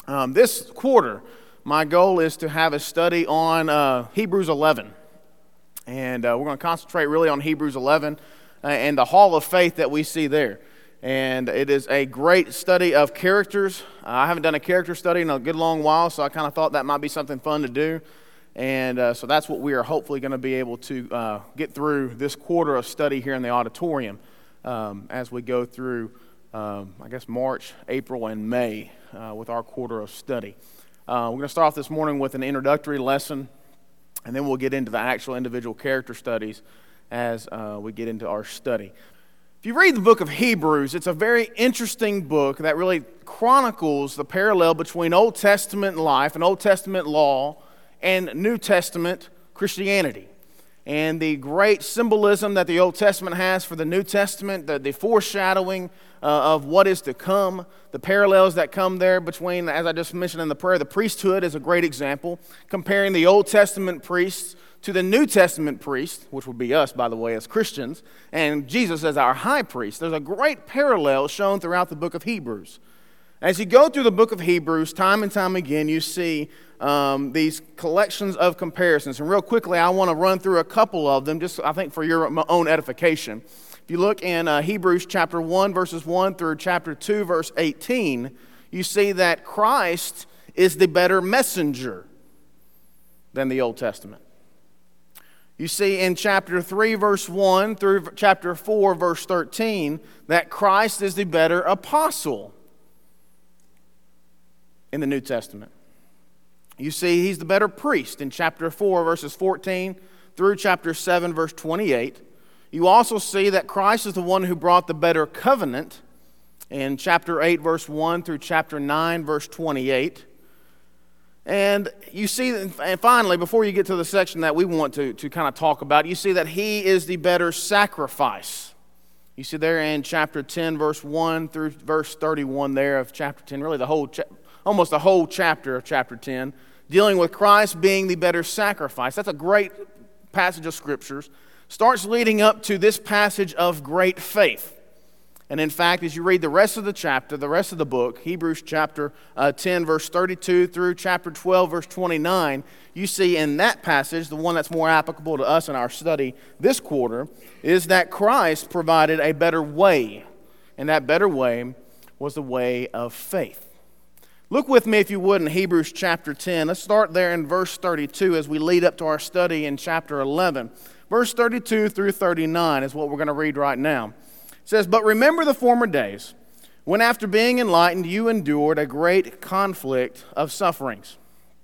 This quarter, my goal is to have a study on Hebrews 11. And we're going to concentrate really on Hebrews 11 and the hall of faith that we see there. And it is a great study of characters. I haven't done a character study in a good long while, so I kind of thought that might be something fun to do. And so that's what we are hopefully going to be able to get through this quarter of study here in the auditorium as we go through, March, April, and May with our quarter of study. We're going to start off this morning with an introductory lesson, and then we'll get into the actual individual character studies as we get into our study. If you read the book of Hebrews, it's a very interesting book that really chronicles the parallel between Old Testament life and Old Testament law and New Testament Christianity. And the great symbolism that the Old Testament has for the New Testament, the foreshadowing of what is to come, the parallels that come there between, as I just mentioned in the prayer, the priesthood is a great example, comparing the Old Testament priests to the New Testament priest, which would be us, by the way, as Christians, and Jesus as our high priest. There's a great parallel shown throughout the book of Hebrews. As you go through the book of Hebrews, time and time again, you see these collections of comparisons. And real quickly, I want to run through a couple of them, just I think for your own edification. If you look in Hebrews chapter 1, verses 1 through chapter 2, verse 18, you see that Christ is the better messenger than the Old Testament. You see in chapter 3, verse 1 through chapter 4, verse 13, that Christ is the better apostle in the New Testament. You see he's the better priest in chapter 4, verses 14 through chapter 7, verse 28. You also see that Christ is the one who brought the better covenant in chapter 8, verse 1 through chapter 9, verse 28. And you see, and finally, before you get to the section that we want to kind of talk about, you see that he is the better sacrifice. You see there in chapter 10, verse 1 through verse 31 there of chapter 10, really almost the whole chapter of chapter 10, dealing with Christ being the better sacrifice. That's a great passage of scriptures. Starts leading up to this passage of great faith. And in fact, as you read the rest of the chapter, the rest of the book, Hebrews chapter 10, verse 32 through chapter 12, verse 29, you see in that passage, the one that's more applicable to us in our study this quarter, is that Christ provided a better way. And that better way was the way of faith. Look with me, if you would, in Hebrews chapter 10. Let's start there in verse 32 as we lead up to our study in chapter 11. Verse 32 through 39 is what we're going to read right now. It says, "But remember the former days, when after being enlightened you endured a great conflict of sufferings,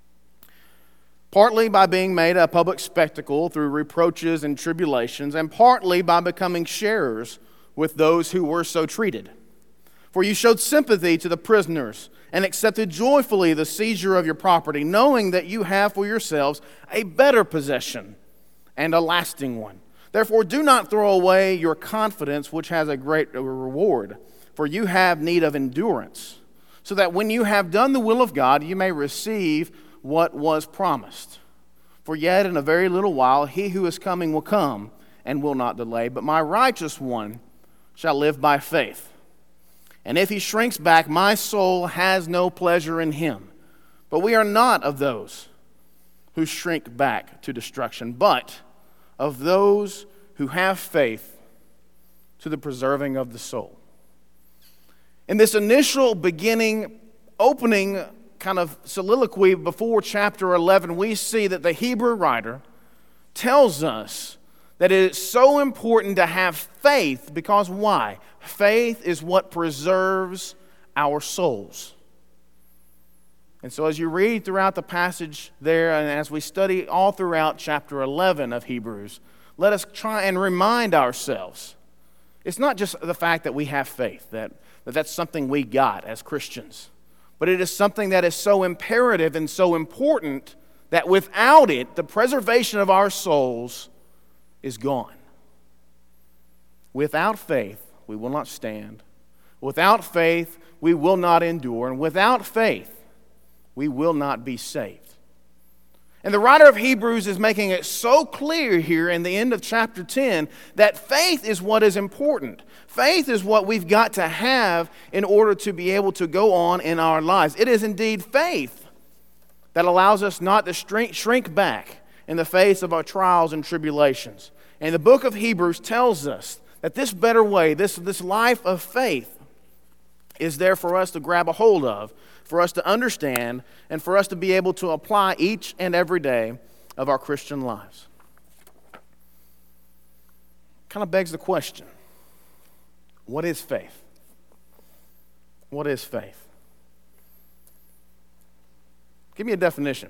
partly by being made a public spectacle through reproaches and tribulations, and partly by becoming sharers with those who were so treated. For you showed sympathy to the prisoners, and accepted joyfully the seizure of your property, knowing that you have for yourselves a better possession and a lasting one. Therefore do not throw away your confidence, which has a great reward, for you have need of endurance, so that when you have done the will of God, you may receive what was promised. For yet in a very little while he who is coming will come, and will not delay, but my righteous one shall live by faith. And if he shrinks back, my soul has no pleasure in him. But we are not of those who shrink back to destruction, but of those who have faith to the preserving of the soul." In this initial opening kind of soliloquy before chapter 11, we see that the Hebrew writer tells us that it is so important to have faith because why? Faith is what preserves our souls. And so as you read throughout the passage there, and as we study all throughout chapter 11 of Hebrews, let us try and remind ourselves. It's not just the fact that we have faith, that's something we got as Christians, but it is something that is so imperative and so important that without it, the preservation of our souls is gone. Without faith, we will not stand. Without faith, we will not endure. And without faith, we will not be saved. And the writer of Hebrews is making it so clear here in the end of chapter 10 that faith is what is important. Faith is what we've got to have in order to be able to go on in our lives. It is indeed faith that allows us not to shrink back in the face of our trials and tribulations. And the book of Hebrews tells us that this better way, this life of faith, is there for us to grab a hold of, for us to understand, and for us to be able to apply each and every day of our Christian lives. Kind of begs the question, what is faith? What is faith? Give me a definition.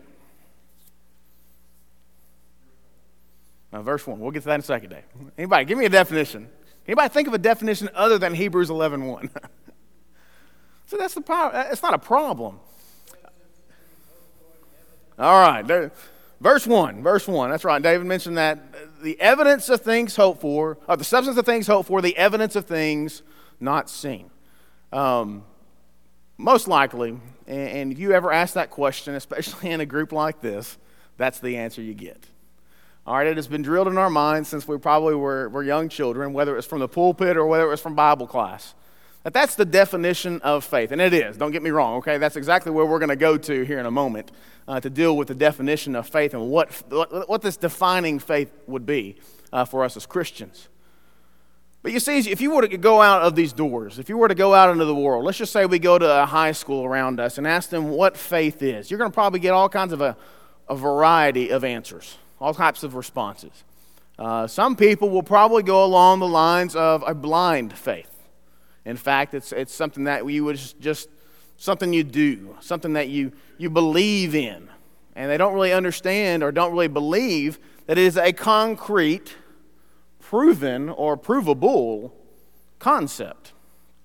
Now, verse 1. We'll get to that in a second, Dave. Anybody, give me a definition. Anybody think of a definition other than Hebrews 11:1? So that's the problem. It's not a problem. All right. Verse 1. That's right. David mentioned that. The evidence of things hoped for, or the substance of things hoped for, the evidence of things not seen. Most likely, and if you ever ask that question, especially in a group like this, that's the answer you get. All right, it has been drilled in our minds since we probably were young children, whether it was from the pulpit or whether it was from Bible class. That's the definition of faith, and it is. Don't get me wrong, okay? That's exactly where we're going to go to here in a moment to deal with the definition of faith and what this defining faith would be for us as Christians. But you see, if you were to go out of these doors, if you were to go out into the world, let's just say we go to a high school around us and ask them what faith is, you're going to probably get all kinds of a variety of answers, all types of responses. Some people will probably go along the lines of a blind faith. In fact, it's something that you would just something you do, something that you believe in. And they don't really understand or don't really believe that it is a concrete, proven, or provable concept.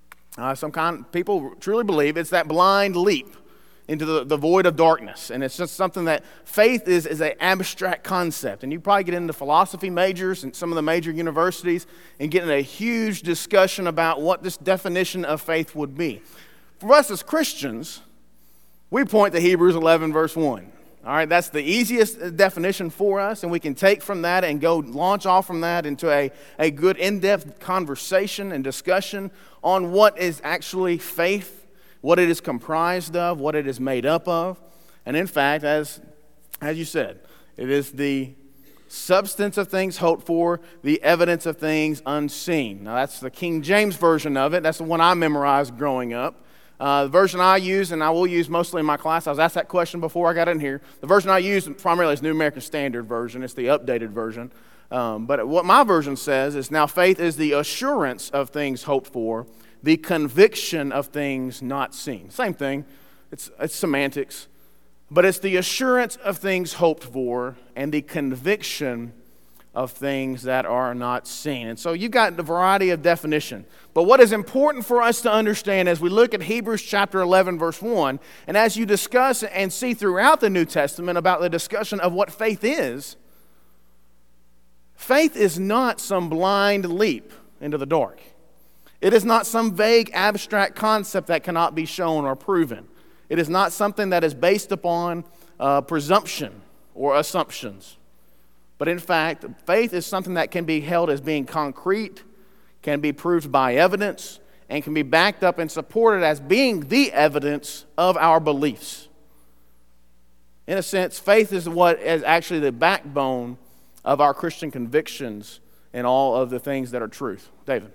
People truly believe it's that blind leap into the void of darkness. And it's just something that faith is an abstract concept. And you probably get into philosophy majors in some of the major universities and get in a huge discussion about what this definition of faith would be. For us as Christians, we point to Hebrews 11, verse 1. All right, that's the easiest definition for us, and we can take from that and go launch off from that into a good in-depth conversation and discussion on what is actually faith, what it is comprised of, what it is made up of. And in fact, as you said, it is the substance of things hoped for, the evidence of things unseen. Now, that's the King James version of it. That's the one I memorized growing up. The version I use, and I will use mostly in my class, I was asked that question before I got in here. The version I use primarily is New American Standard Version. It's the updated version. But what my version says is, now faith is the assurance of things hoped for, the conviction of things not seen. Same thing. It's semantics. But it's the assurance of things hoped for and the conviction of things that are not seen. And so you've got the variety of definition. But what is important for us to understand as we look at Hebrews chapter 11, verse 1, and as you discuss and see throughout the New Testament about the discussion of what faith is not some blind leap into the dark. It is not some vague abstract concept that cannot be shown or proven. It is not something that is based upon presumption or assumptions. But in fact, faith is something that can be held as being concrete, can be proved by evidence, and can be backed up and supported as being the evidence of our beliefs. In a sense, faith is what is actually the backbone of our Christian convictions and all of the things that are truth. David.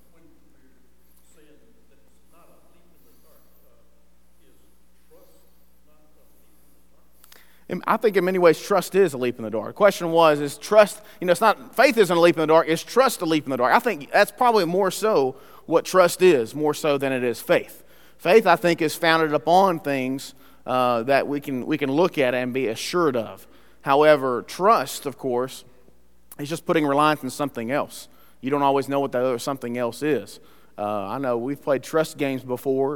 I think in many ways trust is a leap in the dark. The question was, is trust, it's not, faith isn't a leap in the dark, is trust a leap in the dark? I think that's probably more so what trust is, more so than it is faith. Faith, I think, is founded upon things that we can look at and be assured of. However, trust, of course, is just putting reliance on something else. You don't always know what that other something else is. I know we've played trust games before,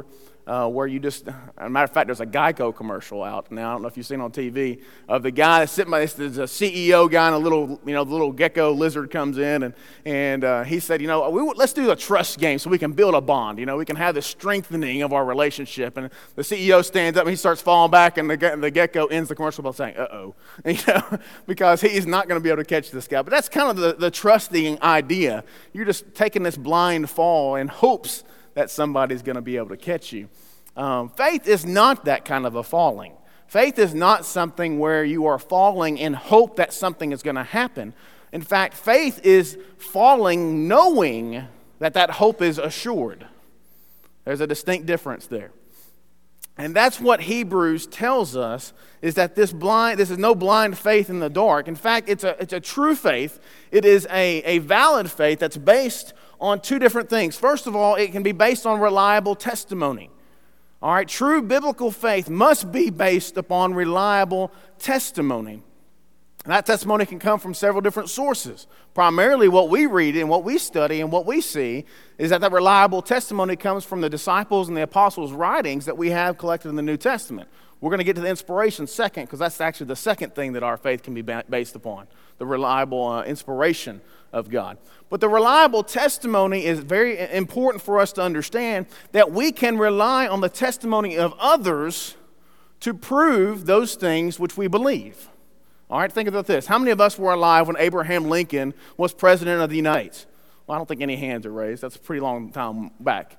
where you just, as a matter of fact, there's a Geico commercial out now. I don't know if you've seen it on TV of the guy that's sitting by, there's a CEO guy and the little gecko lizard comes in and he said, let's do a trust game so we can build a bond. We can have the strengthening of our relationship. And the CEO stands up and he starts falling back and the gecko ends the commercial by saying, uh-oh, because he's not going to be able to catch this guy. But that's kind of the trusting idea. You're just taking this blind fall in hopes that somebody's going to be able to catch you. Faith is not that kind of a falling. Faith is not something where you are falling in hope that something is going to happen. In fact, faith is falling knowing that hope is assured. There's a distinct difference there. And that's what Hebrews tells us, is that this is no blind faith in the dark. In fact, it's a true faith. It is a valid faith that's based on two different things. First of all, it can be based on reliable testimony. All right, true biblical faith must be based upon reliable testimony. And that testimony can come from several different sources. Primarily what we read and what we study and what we see is that reliable testimony comes from the disciples and the apostles' writings that we have collected in the New Testament. We're going to get to the inspiration second, because that's actually the second thing that our faith can be based upon, the reliable inspiration of God. But the reliable testimony is very important for us to understand, that we can rely on the testimony of others to prove those things which we believe. All right, think about this. How many of us were alive when Abraham Lincoln was president of the United States? Well, I don't think any hands are raised. That's a pretty long time back.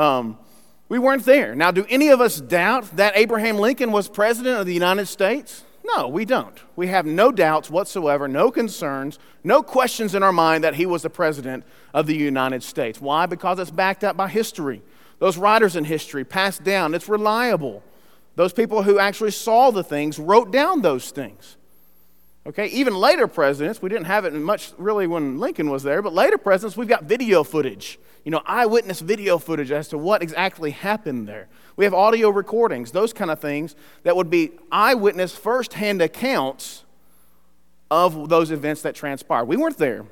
We weren't there. Now, do any of us doubt that Abraham Lincoln was president of the United States? No, we don't. We have no doubts whatsoever, no concerns, no questions in our mind that he was the president of the United States. Why? Because it's backed up by history. Those writers in history passed down. It's reliable. Those people who actually saw the things wrote down those things. Okay, even later presidents, we didn't have it much really when Lincoln was there, but later presidents, we've got video footage, eyewitness video footage as to what exactly happened there. We have audio recordings, those kind of things that would be eyewitness first-hand accounts of those events that transpired. We weren't there,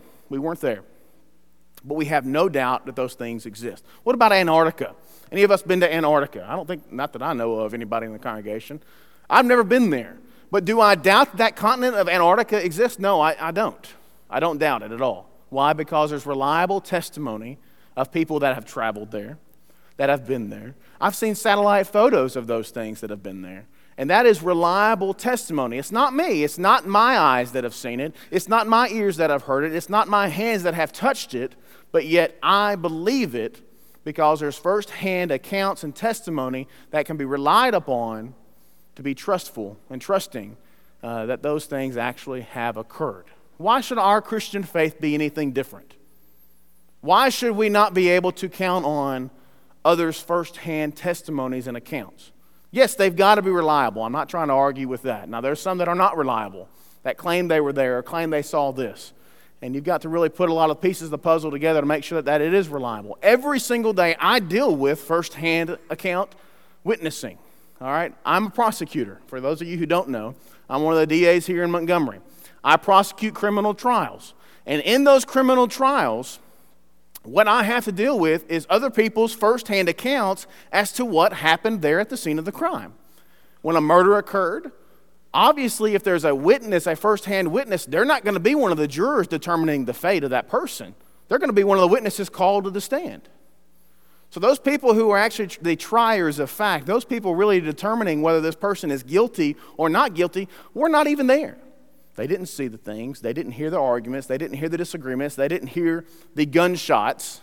but we have no doubt that those things exist. What about Antarctica? Any of us been to Antarctica? Not that I know of anybody in the congregation. I've never been there. But do I doubt that continent of Antarctica exists? No, I don't. I don't doubt it at all. Why? Because there's reliable testimony of people that have traveled there, that have been there. I've seen satellite photos of those things that have been there. And that is reliable testimony. It's not me. It's not my eyes that have seen it. It's not my ears that have heard it. It's not my hands that have touched it. But yet I believe it because there's first-hand accounts and testimony that can be relied upon to be trustful and trusting that those things actually have occurred. Why should our Christian faith be anything different? Why should we not be able to count on others' first-hand testimonies and accounts? Yes, they've got to be reliable. I'm not trying to argue with that. Now, there's some that are not reliable, that claim they were there or claim they saw this. And you've got to really put a lot of pieces of the puzzle together to make sure that it is reliable. Every single day I deal with first-hand account witnessing. All right, I'm a prosecutor. For those of you who don't know, I'm one of the DAs here in Montgomery. I prosecute criminal trials. And in those criminal trials, what I have to deal with is other people's first-hand accounts as to what happened there at the scene of the crime. When a murder occurred, obviously if there's a witness, a first-hand witness, they're not going to be one of the jurors determining the fate of that person. They're going to be one of the witnesses called to the stand. So those people who are actually the triers of fact, those people really determining whether this person is guilty or not guilty, were not even there. They didn't see the things. They didn't hear the arguments. They didn't hear the disagreements. They didn't hear the gunshots.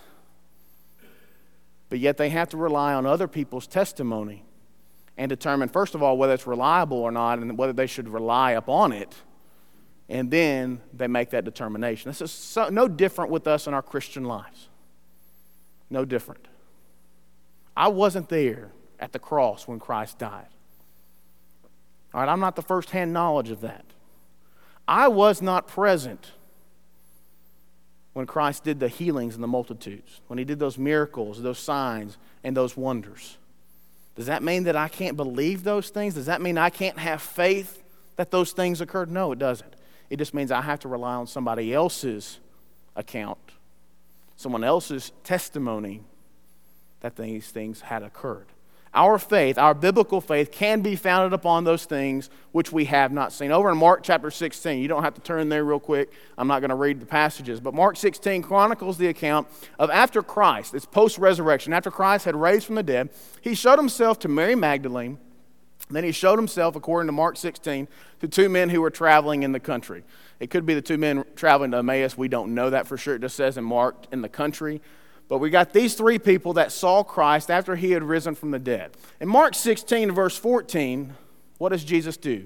But yet they have to rely on other people's testimony and determine, first of all, whether it's reliable or not and whether they should rely upon it. And then they make that determination. This is no different with us in our Christian lives. No different. I wasn't there at the cross when Christ died. All right, I'm not the first-hand knowledge of that. I was not present when Christ did the healings in the multitudes, when he did those miracles, those signs, and those wonders. Does that mean that I can't believe those things? Does that mean I can't have faith that those things occurred? No, it doesn't. It just means I have to rely on somebody else's account, someone else's testimony that these things had occurred. Our faith, our biblical faith, can be founded upon those things which we have not seen. Over in Mark chapter 16, you don't have to turn there real quick. I'm not going to read the passages. But Mark 16 chronicles the account of after Christ, it's post-resurrection, after Christ had raised from the dead, he showed himself to Mary Magdalene. Then he showed himself, according to Mark 16, to two men who were traveling in the country. It could be the two men traveling to Emmaus. We don't know that for sure. It just says in Mark, in the country. But we got these three people that saw Christ after he had risen from the dead. In Mark 16, verse 14, what does Jesus do?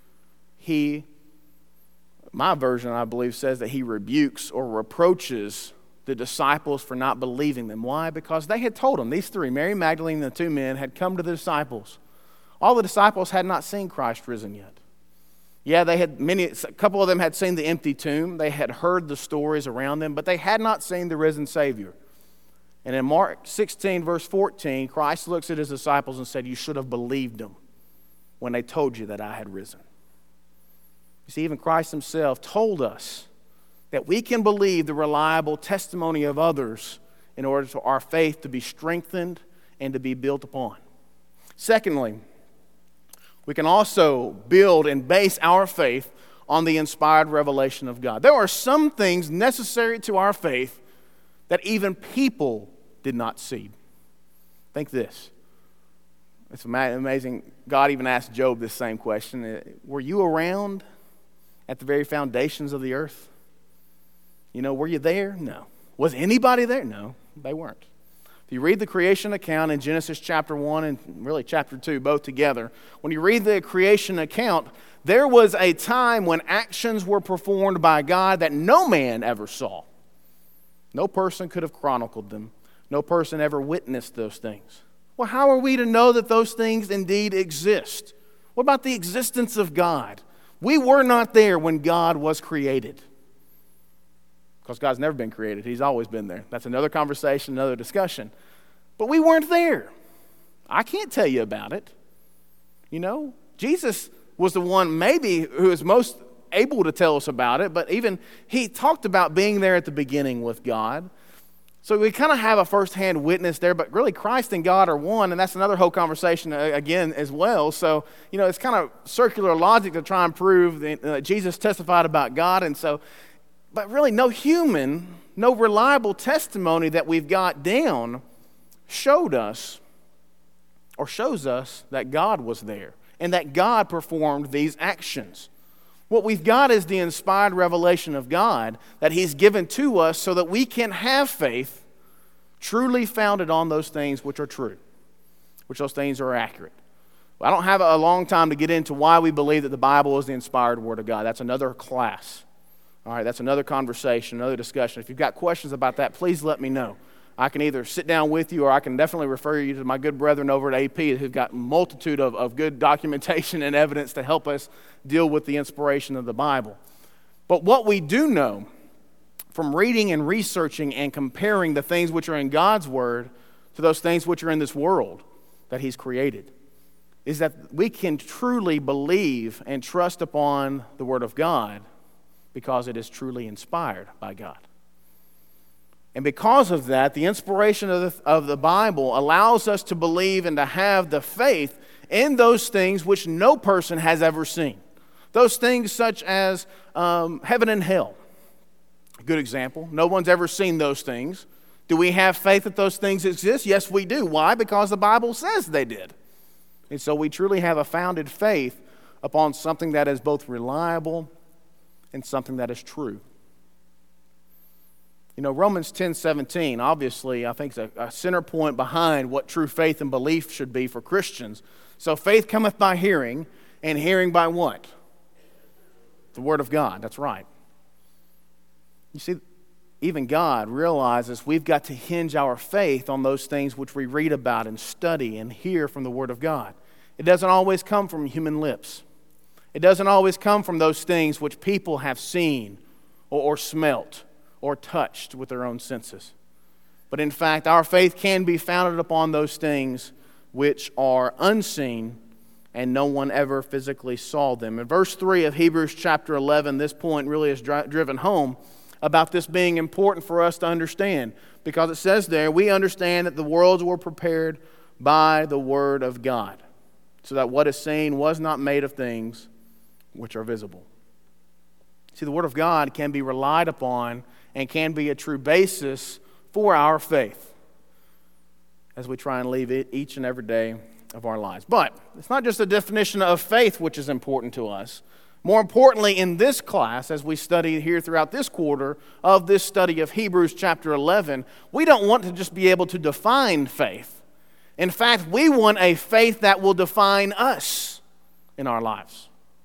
My version, I believe, says that he rebukes or reproaches the disciples for not believing them. Why? Because they had told him, these three, Mary Magdalene and the two men, had come to the disciples. All the disciples had not seen Christ risen yet. Yeah, a couple of them had seen the empty tomb. They had heard the stories around them, but they had not seen the risen Savior. And in Mark 16, verse 14, Christ looks at his disciples and said, you should have believed them when they told you that I had risen. You see, even Christ himself told us that we can believe the reliable testimony of others in order for our faith to be strengthened and to be built upon. Secondly, we can also build and base our faith on the inspired revelation of God. There are some things necessary to our faith that even people did not see. Think this. It's amazing. God even asked Job this same question. Were you around at the very foundations of the earth? Were you there? No. Was anybody there? No, they weren't. If you read the creation account in Genesis chapter 1 and really chapter 2, both together, when you read the creation account, there was a time when actions were performed by God that no man ever saw. No person could have chronicled them. No person ever witnessed those things. Well, how are we to know that those things indeed exist? What about the existence of God? We were not there when God was created. Because God's never been created. He's always been there. That's another conversation, another discussion. But we weren't there. I can't tell you about it. Jesus was the one maybe who is most able to tell us about it, but even he talked about being there at the beginning with God. So we kind of have a firsthand witness there, but really Christ and God are one, and that's another whole conversation again as well. So, it's kind of circular logic to try and prove that Jesus testified about God, but really no reliable testimony that we've got down shows us that God was there and that God performed these actions. What we've got is the inspired revelation of God that he's given to us so that we can have faith truly founded on those things which are true, which those things are accurate. I don't have a long time to get into why we believe that the Bible is the inspired Word of God. That's another class. All right, that's another conversation, another discussion. If you've got questions about that, please let me know. I can either sit down with you or I can definitely refer you to my good brethren over at AP who've got a multitude of good documentation and evidence to help us deal with the inspiration of the Bible. But what we do know from reading and researching and comparing the things which are in God's Word to those things which are in this world that he's created is that we can truly believe and trust upon the Word of God because it is truly inspired by God. And because of that, the inspiration of the Bible allows us to believe and to have the faith in those things which no person has ever seen. Those things such as heaven and hell. A good example. No one's ever seen those things. Do we have faith that those things exist? Yes, we do. Why? Because the Bible says they did. And so we truly have a founded faith upon something that is both reliable and something that is true. Romans 10:17, obviously, I think is a center point behind what true faith and belief should be for Christians. So faith cometh by hearing, and hearing by what? The Word of God, that's right. You see, even God realizes we've got to hinge our faith on those things which we read about and study and hear from the Word of God. It doesn't always come from human lips. It doesn't always come from those things which people have seen or smelt or touched with their own senses. But in fact, our faith can be founded upon those things which are unseen and no one ever physically saw them. In verse 3 of Hebrews chapter 11, this point really is driven home about this being important for us to understand, because it says there, we understand that the worlds were prepared by the word of God, so that what is seen was not made of things which are visible. See, the word of God can be relied upon and can be a true basis for our faith as we try and live it each and every day of our lives. But it's not just the definition of faith which is important to us. More importantly, in this class, as we study here throughout this quarter of this study of Hebrews chapter 11, we don't want to just be able to define faith. In fact, we want a faith that will define us in our lives.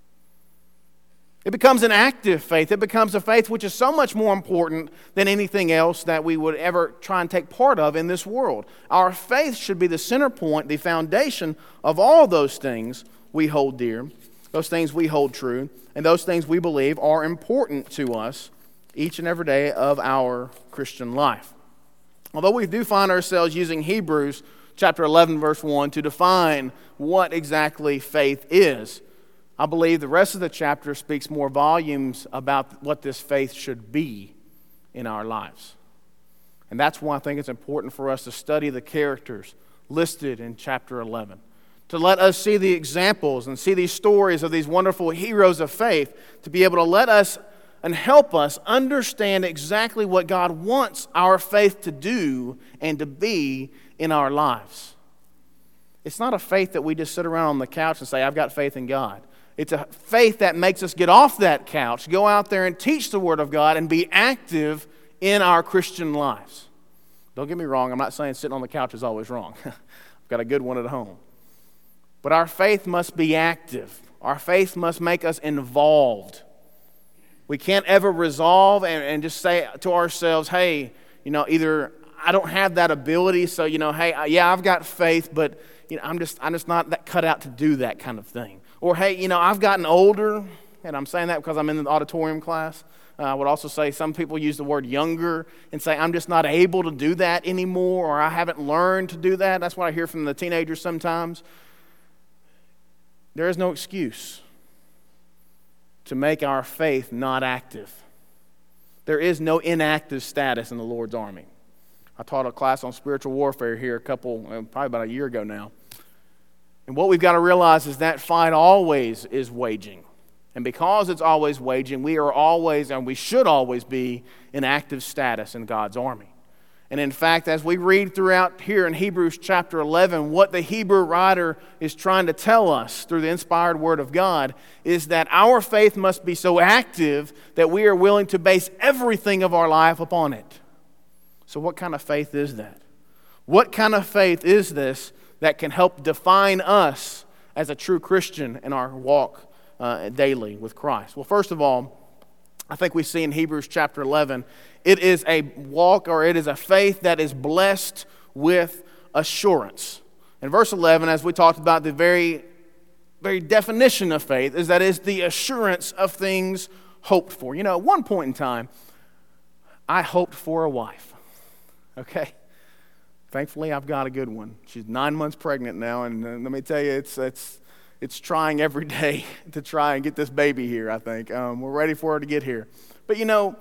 It becomes an active faith. It becomes a faith which is so much more important than anything else that we would ever try and take part of in this world. Our faith should be the center point, the foundation of all those things we hold dear, those things we hold true, and those things we believe are important to us each and every day of our Christian life. Although we do find ourselves using Hebrews chapter 11, verse 1 to define what exactly faith is, I believe the rest of the chapter speaks more volumes about what this faith should be in our lives. And that's why I think it's important for us to study the characters listed in chapter 11. To let us see the examples and see these stories of these wonderful heroes of faith, to be able to let us and help us understand exactly what God wants our faith to do and to be in our lives. It's not a faith that we just sit around on the couch and say, I've got faith in God. It's a faith that makes us get off that couch, go out there and teach the Word of God and be active in our Christian lives. Don't get me wrong, I'm not saying sitting on the couch is always wrong. I've got a good one at home. But our faith must be active. Our faith must make us involved. We can't ever resolve and just say to ourselves, hey, either I don't have that ability, so, hey, yeah, I've got faith, but I'm just not that cut out to do that kind of thing. Or, hey, I've gotten older, and I'm saying that because I'm in the auditorium class. I would also say some people use the word younger and say, I'm just not able to do that anymore, or I haven't learned to do that. That's what I hear from the teenagers sometimes. There is no excuse to make our faith not active. There is no inactive status in the Lord's army. I taught a class on spiritual warfare here probably about a year ago now. And what we've got to realize is that fight always is waging. And because it's always waging, we are always, and we should always be, in active status in God's army. And in fact, as we read throughout here in Hebrews chapter 11, what the Hebrew writer is trying to tell us through the inspired Word of God is that our faith must be so active that we are willing to base everything of our life upon it. So what kind of faith is that? What kind of faith is this that can help define us as a true Christian in our walk daily with Christ? Well, first of all, I think we see in Hebrews chapter 11, it is a walk, or it is a faith that is blessed with assurance. In verse 11, as we talked about, the very definition of faith is that it's the assurance of things hoped for. At one point in time, I hoped for a wife. Okay? Thankfully, I've got a good one. She's 9 months pregnant now, and let me tell you, it's trying every day to try and get this baby here, I think. We're ready for her to get here. But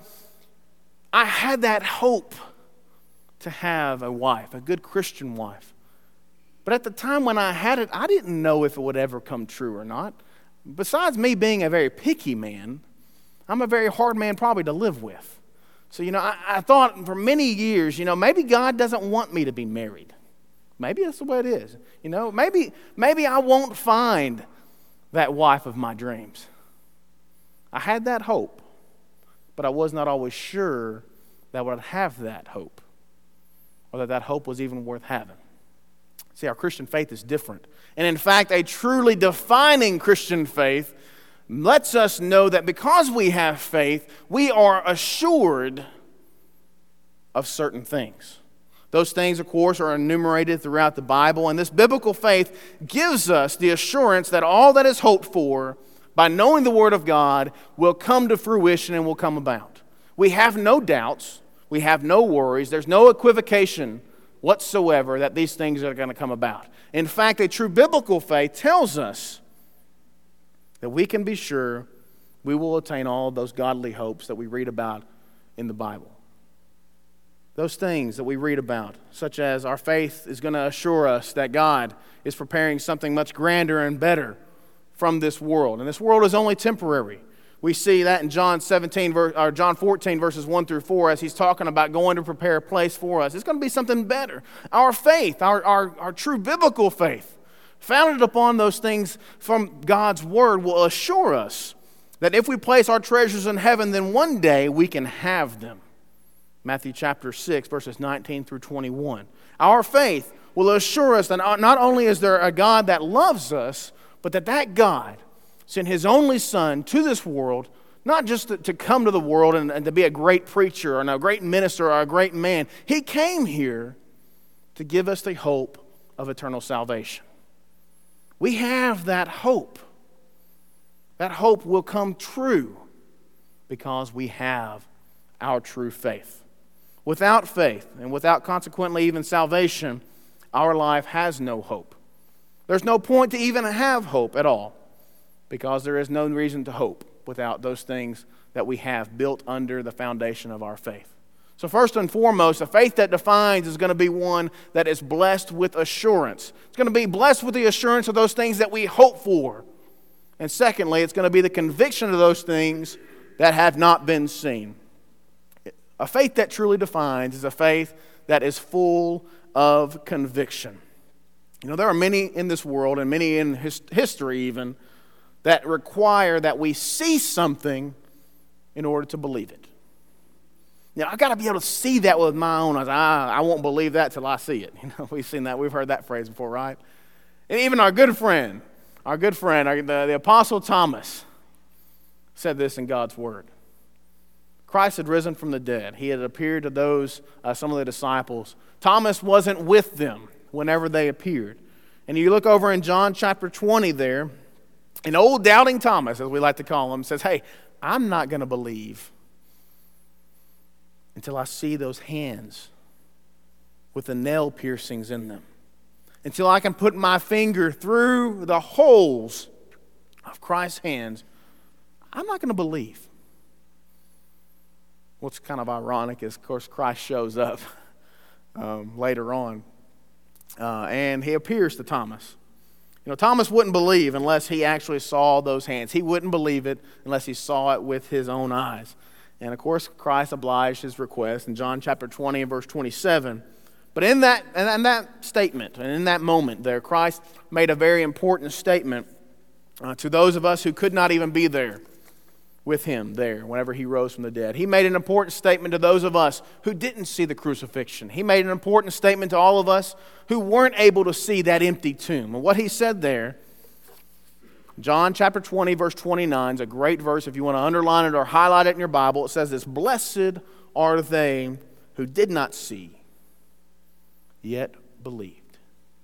I had that hope to have a wife, a good Christian wife. But at the time when I had it, I didn't know if it would ever come true or not. Besides me being a very picky man, I'm a very hard man probably to live with. So, I thought for many years, maybe God doesn't want me to be married. Maybe that's the way it is. Maybe I won't find that wife of my dreams. I had that hope, but I was not always sure that I would have that hope, or that hope was even worth having. See, our Christian faith is different. And in fact, a truly defining Christian faith lets us know that because we have faith, we are assured of certain things. Those things, of course, are enumerated throughout the Bible, and this biblical faith gives us the assurance that all that is hoped for by knowing the Word of God will come to fruition and will come about. We have no doubts, we have no worries, there's no equivocation whatsoever that these things are going to come about. In fact, a true biblical faith tells us that we can be sure we will attain all those godly hopes that we read about in the Bible. those things that we read about, such as our faith is going to assure us that God is preparing something much grander and better from this world. And this world is only temporary. We see that in John 14, verses 1 through 4, as he's talking about going to prepare a place for us. It's going to be something better. Our faith, our true biblical faith, founded upon those things from God's Word, will assure us that if we place our treasures in heaven, then one day we can have them. Matthew chapter 6, verses 19 through 21. Our faith will assure us that not only is there a God that loves us, but that God sent His only Son to this world, not just to come to the world and to be a great preacher or a great minister or a great man. He came here to give us the hope of eternal salvation. We have that hope. That hope will come true because we have our true faith. Without faith, and without consequently even salvation, our life has no hope. There's no point to even have hope at all, because there is no reason to hope without those things that we have built under the foundation of our faith. So first and foremost, a faith that defines is going to be one that is blessed with assurance. It's going to be blessed with the assurance of those things that we hope for. And secondly, it's going to be the conviction of those things that have not been seen. A faith that truly defines is a faith that is full of conviction. You know, there are many in this world, and many in history even, that require that we see something in order to believe it. Now, I've got to be able to see that with my own eyes. I won't believe that till I see it. You know, we've seen that. We've heard that phrase before, right? And even our good friend, the Apostle Thomas, said this in God's Word. Christ had risen from the dead. He had appeared to those, some of the disciples. Thomas wasn't with them whenever they appeared. And you look over in John chapter 20 there, and old doubting Thomas, as we like to call him, says, hey, I'm not going to believe until I see those hands with the nail piercings in them. Until I can put my finger through the holes of Christ's hands, I'm not going to believe. What's kind of ironic is, of course, Christ shows up later on, and he appears to Thomas. You know, Thomas wouldn't believe unless he actually saw those hands. He wouldn't believe it unless he saw it with his own eyes. And, of course, Christ obliged his request in John chapter 20 and verse 27. But in that statement, and in that moment there, Christ made a very important statement to those of us who could not even be there with him there whenever he rose from the dead. He made an important statement to those of us who didn't see the crucifixion. He made an important statement to all of us who weren't able to see that empty tomb. And what he said there, John chapter 20, verse 29 is a great verse if you want to underline it or highlight it in your Bible. It says this, blessed are they who did not see, yet believed.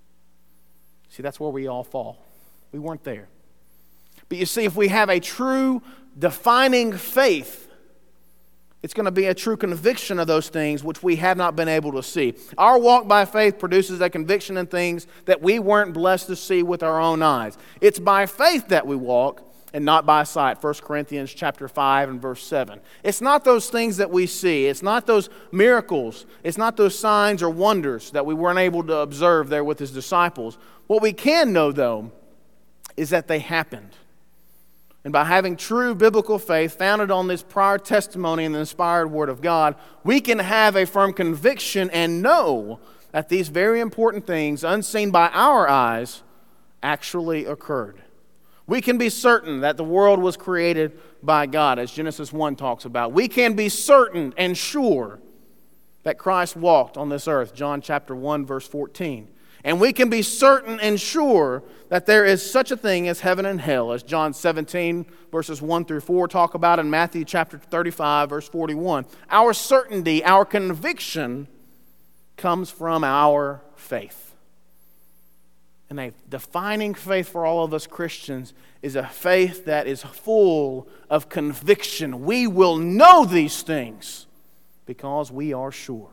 See, that's where we all fall. We weren't there. But you see, if we have a true defining faith, it's going to be a true conviction of those things which we have not been able to see. Our walk by faith produces a conviction in things that we weren't blessed to see with our own eyes. It's by faith that we walk and not by sight. 1 Corinthians chapter 5 and verse 7. It's not those things that we see. It's not those miracles. It's not those signs or wonders that we weren't able to observe there with his disciples. What we can know, though, is that they happened. And by having true biblical faith founded on this prior testimony and the inspired Word of God, we can have a firm conviction and know that these very important things, unseen by our eyes, actually occurred. We can be certain that the world was created by God, as Genesis 1 talks about. We can be certain and sure that Christ walked on this earth, John chapter 1, verse 14. And we can be certain and sure that there is such a thing as heaven and hell, as John 17, verses 1 through 4 talk about, in Matthew chapter 35, verse 41. Our certainty, our conviction comes from our faith. And a defining faith for all of us Christians is a faith that is full of conviction. We will know these things because we are sure.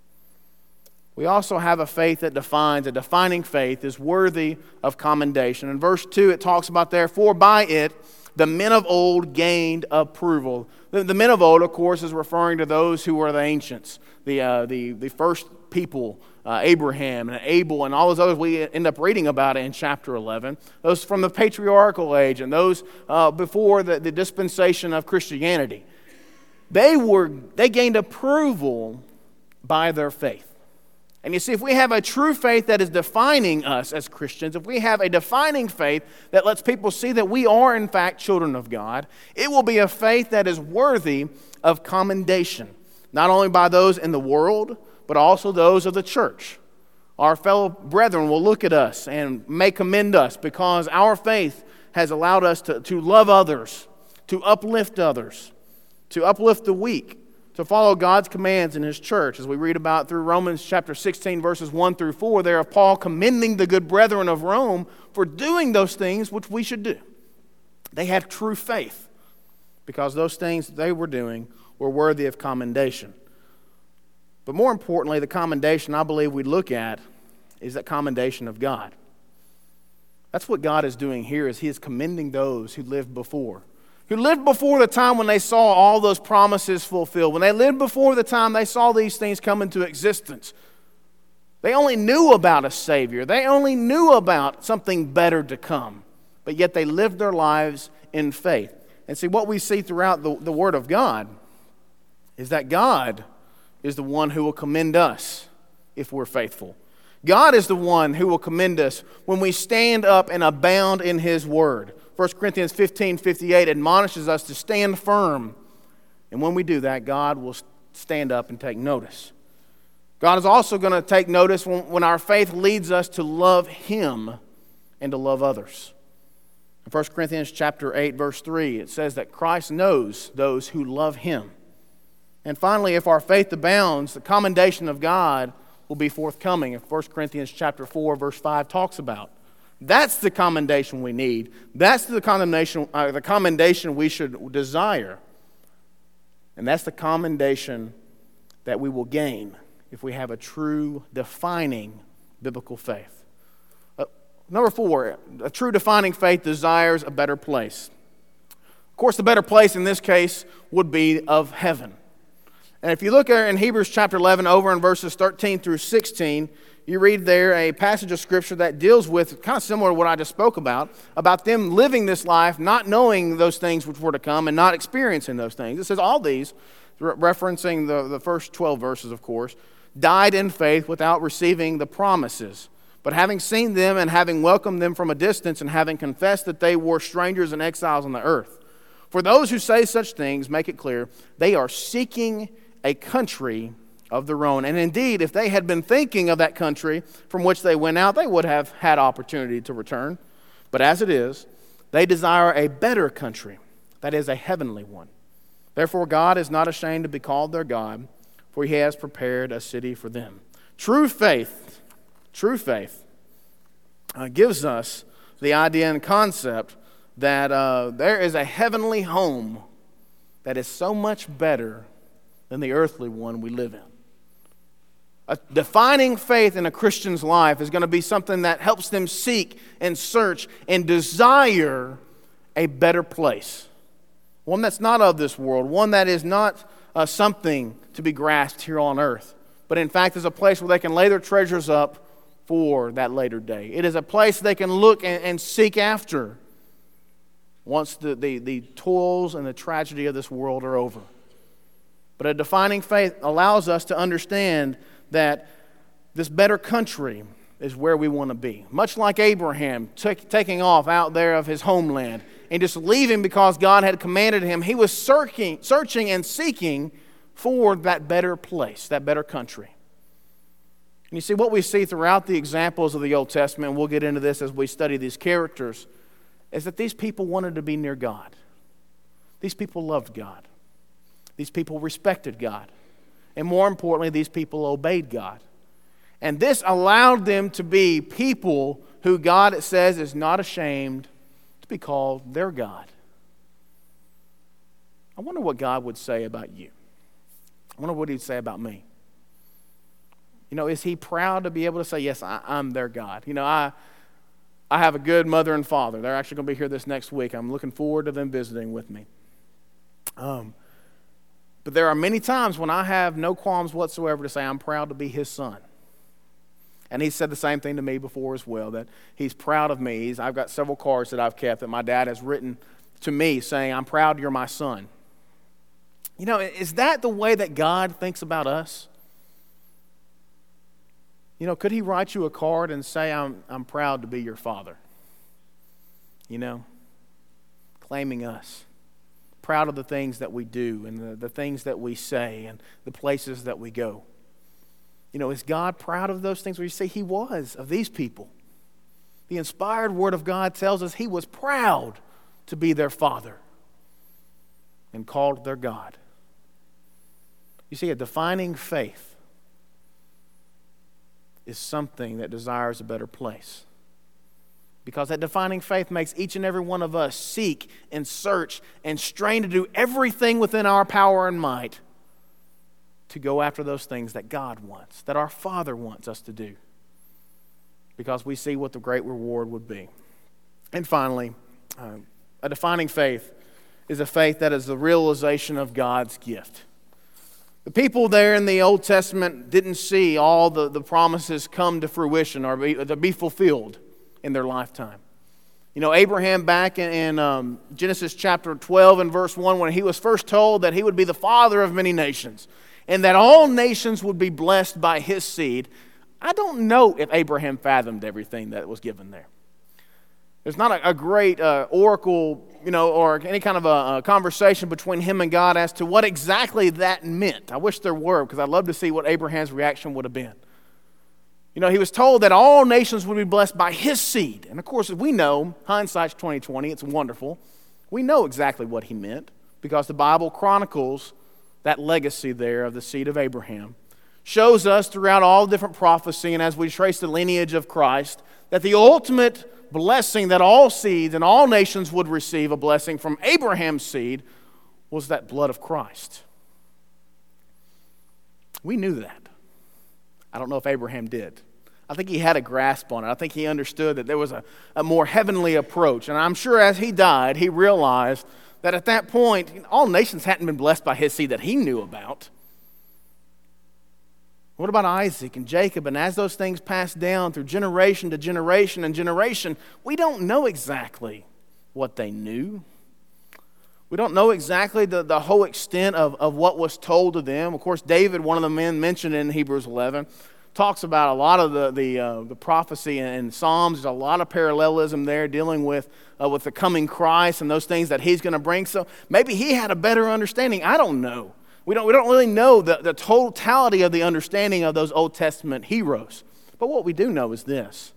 We also have a faith that defines, a defining faith is worthy of commendation. In verse 2 it talks about, therefore by it The men of old gained approval. The men of old, of course, is referring to those who were the ancients, the first people, Abraham and Abel and all those others we end up reading about in chapter 11. Those from the patriarchal age and those before the dispensation of Christianity. They gained approval by their faith. And you see, if we have a true faith that is defining us as Christians, if we have a defining faith that lets people see that we are in fact children of God, it will be a faith that is worthy of commendation, not only by those in the world, but also those of the church. Our fellow brethren will look at us and may commend us because our faith has allowed us to love others, to uplift others, to uplift the weak, to follow God's commands in His church, as we read about through Romans chapter 16, verses 1 through 4, there of Paul commending the good brethren of Rome for doing those things which we should do. They had true faith because those things they were doing were worthy of commendation. But more importantly, the commendation I believe we look at is that commendation of God. That's what God is doing here, is He is commending those who lived before. Who lived before the time when they saw all those promises fulfilled. When they lived before the time they saw these things come into existence. They only knew about a Savior. They only knew about something better to come. But yet they lived their lives in faith. And see, what we see throughout the Word of God is that God is the one who will commend us if we're faithful. God is the one who will commend us when we stand up and abound in His Word. 1 Corinthians 15:58 admonishes us to stand firm. And when we do that, God will stand up and take notice. God is also going to take notice when our faith leads us to love Him and to love others. In 1 Corinthians chapter 8, verse 3, it says that Christ knows those who love Him. And finally, if our faith abounds, the commendation of God will be forthcoming. In 1 Corinthians chapter 4, verse 5 talks about. That's the commendation we need. That's the commendation we should desire. And that's the commendation that we will gain if we have a true, defining biblical faith. Number 4, a true defining faith desires a better place. Of course, the better place in this case would be of heaven. And if you look in Hebrews chapter 11 over in verses 13 through 16, you read there a passage of Scripture that deals with, kind of similar to what I just spoke about them living this life, not knowing those things which were to come and not experiencing those things. It says all these, referencing the first 12 verses, of course, died in faith without receiving the promises. But having seen them and having welcomed them from a distance and having confessed that they were strangers and exiles on the earth. For those who say such things, make it clear, they are seeking a country of their own. And indeed, if they had been thinking of that country from which they went out, they would have had opportunity to return. But as it is, they desire a better country, that is, a heavenly one. Therefore, God is not ashamed to be called their God, for He has prepared a city for them. True faith gives us the idea and concept that there is a heavenly home that is so much better than the earthly one we live in. A defining faith in a Christian's life is going to be something that helps them seek and search and desire a better place. One that's not of this world, one that is not something to be grasped here on earth, but in fact is a place where they can lay their treasures up for that later day. It is a place they can look and seek after once the toils and the tragedy of this world are over. But a defining faith allows us to understand that this better country is where we want to be. Much like Abraham taking off out there of his homeland and just leaving because God had commanded him, he was searching and seeking for that better place, that better country. And you see, what we see throughout the examples of the Old Testament, and we'll get into this as we study these characters, is that these people wanted to be near God. These people loved God. These people respected God. And more importantly, these people obeyed God. And this allowed them to be people who God, it says, is not ashamed to be called their God. I wonder what God would say about you. I wonder what He'd say about me. You know, is He proud to be able to say, yes, I'm their God? You know, I have a good mother and father. They're actually going to be here this next week. I'm looking forward to them visiting with me. But there are many times when I have no qualms whatsoever to say I'm proud to be his son. And he said the same thing to me before as well, that he's proud of me. I've got several cards that I've kept that my dad has written to me saying, I'm proud you're my son. You know, is that the way that God thinks about us? You know, could he write you a card and say, I'm proud to be your father? You know, claiming us. Proud of the things that we do and the things that we say and the places that we go. You know, is God proud of those things? Where you say he was of these people. The inspired word of God tells us he was proud to be their father and called their God. You see, a defining faith is something that desires a better place. Because that defining faith makes each and every one of us seek and search and strain to do everything within our power and might to go after those things that God wants, that our Father wants us to do. Because we see what the great reward would be. And finally, a defining faith is a faith that is the realization of God's gift. The people there in the Old Testament didn't see all the promises come to fruition or to be fulfilled in their lifetime. You know, Abraham back in Genesis chapter 12 and verse 1, when he was first told that he would be the father of many nations and that all nations would be blessed by his seed, I don't know if Abraham fathomed everything that was given there. There's not a great oracle, you know, or any kind of a conversation between him and God as to what exactly that meant. I wish there were, because I'd love to see what Abraham's reaction would have been. You know, he was told that all nations would be blessed by his seed. And of course, as we know, hindsight's 20/20, it's wonderful. We know exactly what he meant because the Bible chronicles that legacy there of the seed of Abraham. Shows us throughout all different prophecy and as we trace the lineage of Christ that the ultimate blessing that all seeds and all nations would receive, a blessing from Abraham's seed, was that blood of Christ. We knew that. I don't know if Abraham did. I think he had a grasp on it. I think he understood that there was a more heavenly approach. And I'm sure as he died, he realized that at that point, all nations hadn't been blessed by his seed that he knew about. What about Isaac and Jacob? And as those things passed down through generation to generation and generation, we don't know exactly what they knew. We don't know exactly the whole extent of what was told to them. Of course, David, one of the men mentioned in Hebrews 11, talks about a lot of the prophecy in Psalms. There's a lot of parallelism there dealing with the coming Christ and those things that he's going to bring. So maybe he had a better understanding. I don't know. We don't really know the totality of the understanding of those Old Testament heroes. But what we do know is this.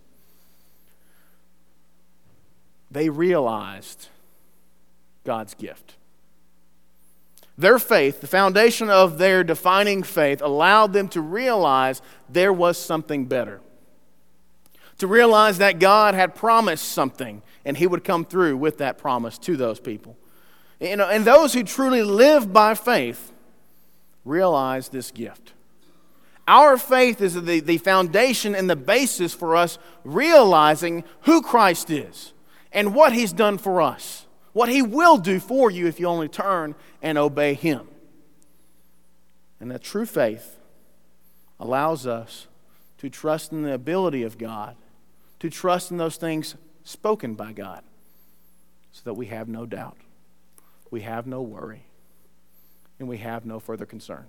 They realized God's gift. Their faith, the foundation of their defining faith, allowed them to realize there was something better. To realize that God had promised something and he would come through with that promise to those people. You know, and those who truly live by faith realize this gift. Our faith is the foundation and the basis for us realizing who Christ is and what he's done for us. What he will do for you if you only turn and obey him. And that true faith allows us to trust in the ability of God, to trust in those things spoken by God, so that we have no doubt, we have no worry, and we have no further concern.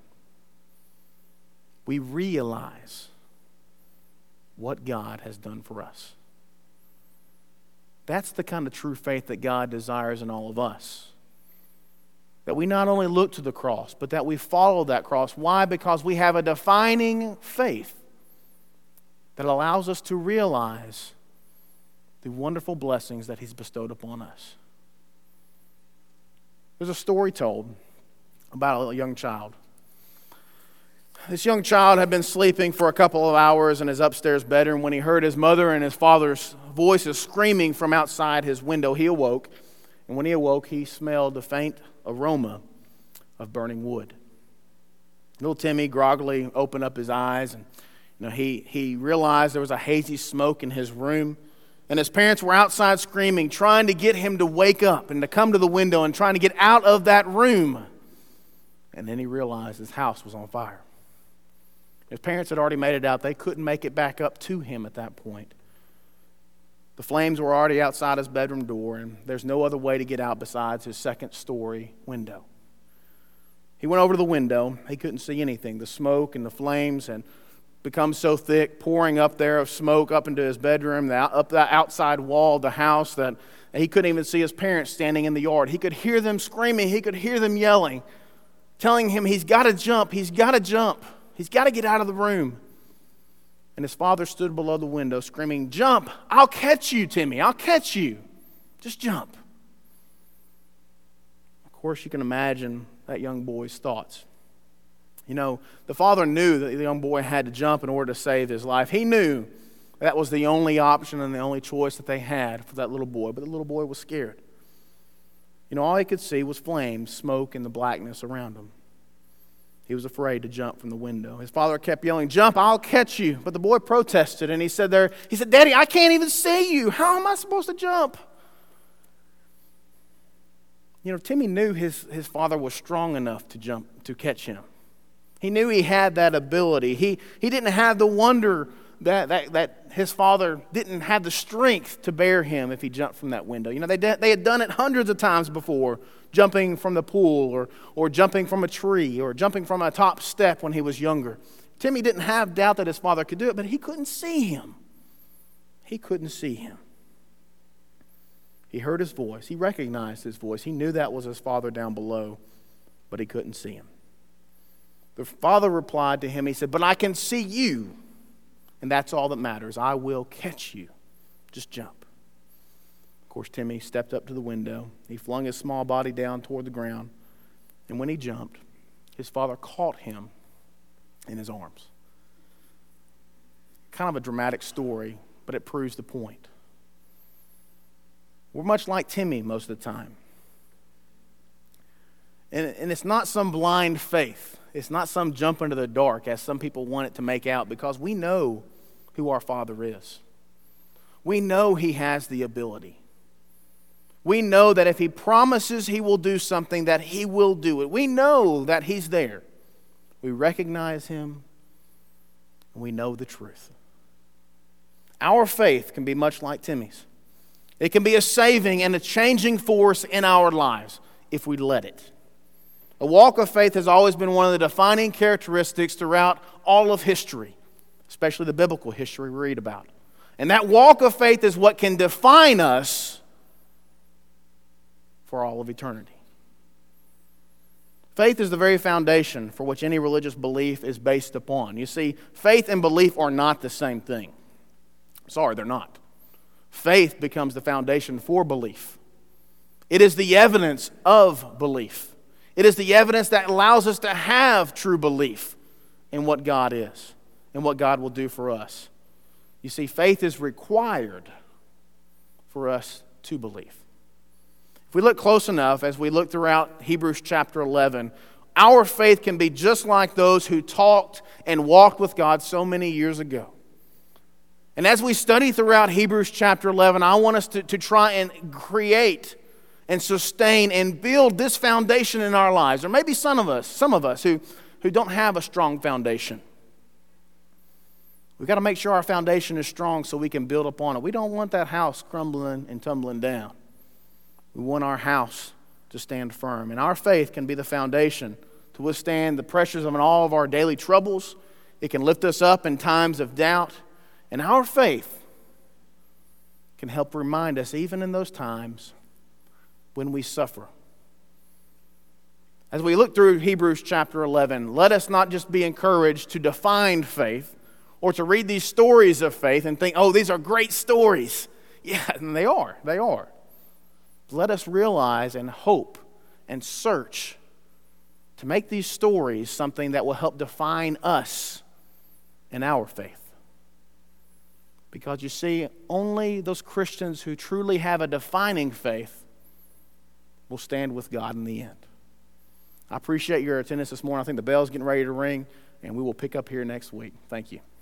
We realize what God has done for us. That's the kind of true faith that God desires in all of us. That we not only look to the cross, but that we follow that cross. Why? Because we have a defining faith that allows us to realize the wonderful blessings that he's bestowed upon us. There's a story told about a young child. This young child had been sleeping for a couple of hours in his upstairs bedroom when he heard his mother and his father's voices screaming from outside his window. He awoke, and when he awoke, he smelled the faint aroma of burning wood. Little Timmy groggily opened up his eyes, and he realized there was a hazy smoke in his room, And his parents were outside screaming, trying to get him to wake up and to come to the window and trying to get out of that room. And then he realized his house was on fire. His parents had already made it out. They couldn't make it back up to him at that point. The flames were already outside his bedroom door, and there's no other way to get out besides his second-story window. He went over to the window. He couldn't see anything. The smoke and the flames had become so thick, pouring up there of smoke up into his bedroom, up the outside wall of the house, that he couldn't even see his parents standing in the yard. He could hear them screaming. He could hear them yelling, telling him he's got to jump. He's got to jump. He's got to get out of the room. And his father stood below the window screaming, "Jump! I'll catch you, Timmy. I'll catch you. Just jump." Of course, you can imagine that young boy's thoughts. You know, the father knew that the young boy had to jump in order to save his life. He knew that was the only option and the only choice that they had for that little boy. But the little boy was scared. You know, all he could see was flames, smoke, and the blackness around him. He was afraid to jump from the window. His father kept yelling, "Jump, I'll catch you." But the boy protested, and he said, "Daddy, I can't even see you. How am I supposed to jump?" You know, Timmy knew his father was strong enough to jump, to catch him. He knew he had that ability. He didn't have the wonder that his father didn't have the strength to bear him if he jumped from that window. You know, they had done it hundreds of times before, jumping from the pool or jumping from a tree or jumping from a top step when he was younger. Timmy didn't have doubt that his father could do it, but he couldn't see him. He couldn't see him. He heard his voice. He recognized his voice. He knew that was his father down below, but he couldn't see him. The father replied to him, he said, "But I can see you, and that's all that matters. I will catch you. Just jump." Of course, Timmy stepped up to the window. He flung his small body down toward the ground, and when he jumped, his father caught him in his arms. Kind of a dramatic story, but it proves the point. We're much like Timmy most of the time. And it's not some blind faith. It's not some jump into the dark, as some people want it to make out, because we know who our Father is. We know He has the ability. We know that if He promises He will do something, that He will do it. We know that He's there. We recognize Him, and we know the truth. Our faith can be much like Timmy's. It can be a saving and a changing force in our lives if we let it. A walk of faith has always been one of the defining characteristics throughout all of history, especially the biblical history we read about. And that walk of faith is what can define us for all of eternity. Faith is the very foundation for which any religious belief is based upon. You see, faith and belief are not the same thing. Sorry, they're not. Faith becomes the foundation for belief. It is the evidence of belief. It is the evidence that allows us to have true belief in what God is and what God will do for us. You see, faith is required for us to believe. If we look close enough, as we look throughout Hebrews chapter 11, our faith can be just like those who talked and walked with God so many years ago. And as we study throughout Hebrews chapter 11, I want us to try and create and sustain and build this foundation in our lives. There may be some of us who don't have a strong foundation. We've got to make sure our foundation is strong so we can build upon it. We don't want that house crumbling and tumbling down. We want our house to stand firm. And our faith can be the foundation to withstand the pressures of all of our daily troubles. It can lift us up in times of doubt. And our faith can help remind us, even in those times when we suffer. As we look through Hebrews chapter 11, let us not just be encouraged to define faith or to read these stories of faith and think, "Oh, these are great stories." Yeah, and they are. They are. Let us realize and hope and search to make these stories something that will help define us and our faith. Because you see, only those Christians who truly have a defining faith will stand with God in the end. I appreciate your attendance this morning. I think the bell's getting ready to ring, and we will pick up here next week. Thank you.